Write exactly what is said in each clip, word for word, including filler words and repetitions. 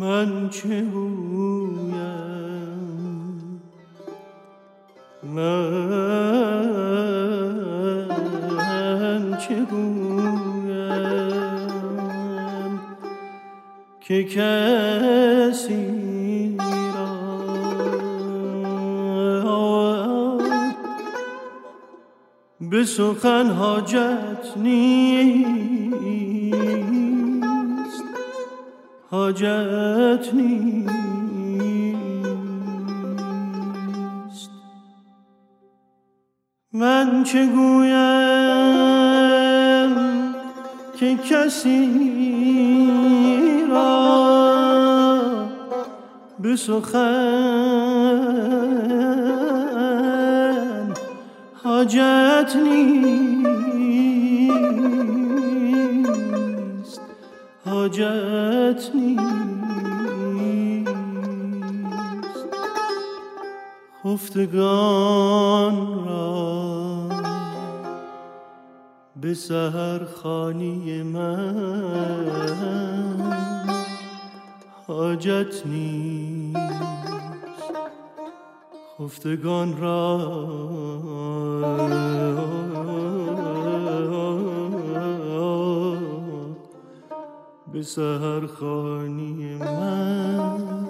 من چه گویم من چه گویم که کسی را به سخن حاجت نیست حاجت نیست. من چه گویم که کسی را به سخن حاجت نیست حاجت نیست. خفتگان را به سحرخوانی من حاجت نیست. خفتگان را به سحرخوانی من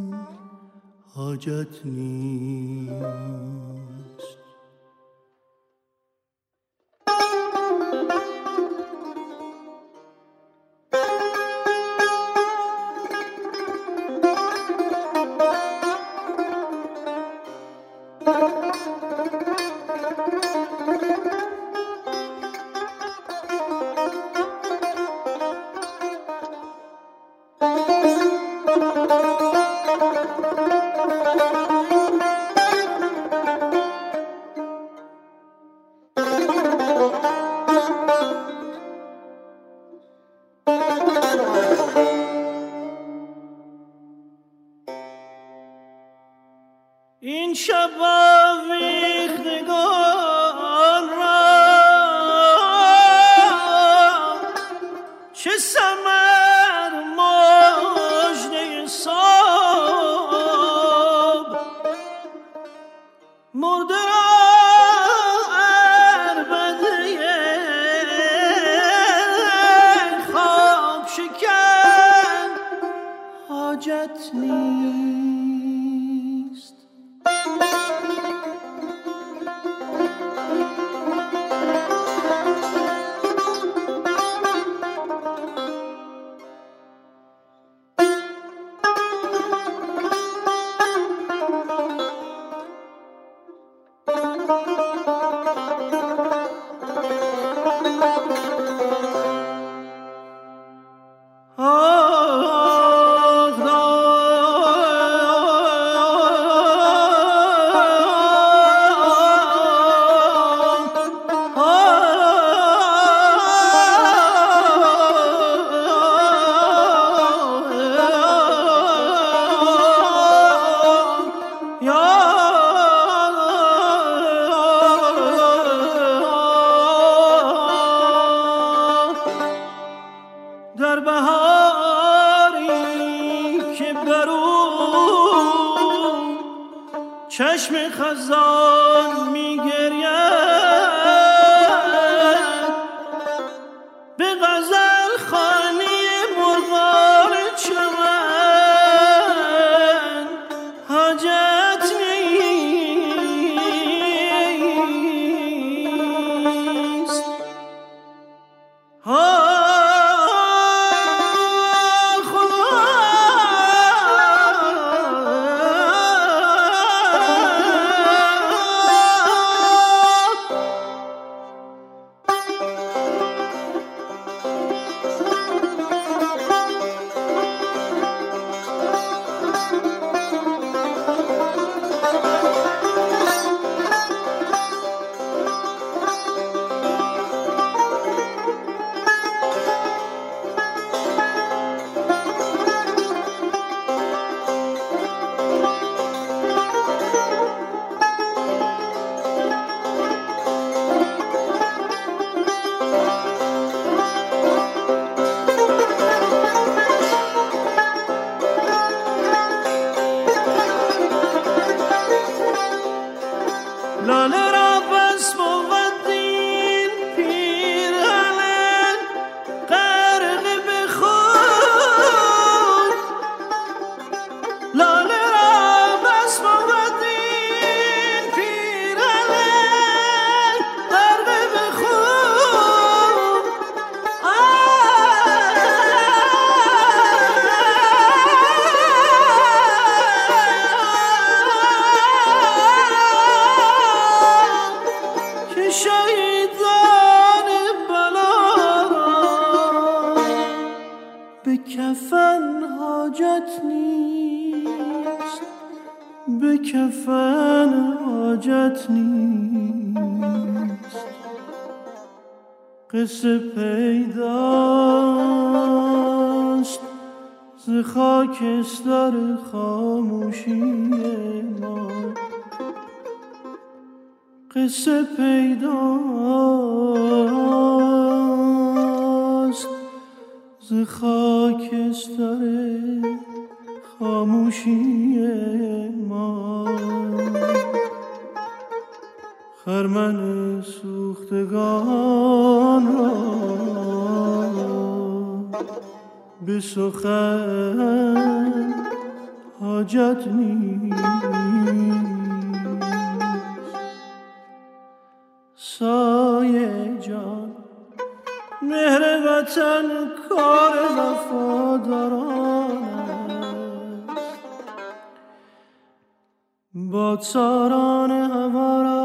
حاجت نیست. این شب آویختگان را چه ثمر مژده صبح مرده را عربده خواب شکن حاجت نیست. در بهاری که برو چشم خزان میگرید به غزل خوانی مرغان چمن حاجت نیست. لاله را بس بود این پیرهن غرق به خون لاله را بس بود این پیرهن غرق به خون که شهیدان بلا به کفن حاجت نیست به کفن حاجت نیست قصه پیداست ز خاکستر خاموشی ما قصه پیداست ز خاکستر خاموشی ما خرمن سوختگان را به سخن حاجت نیست سایه جان مهر وطن کار وفاداران است بادساران هوا را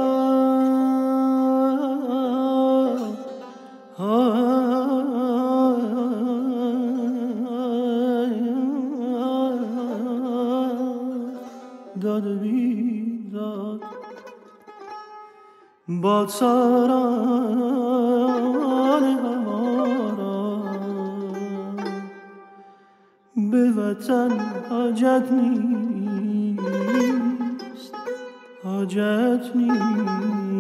داد و بیداد بادساران هوا را به وطن حاجت نیست حاجت نیست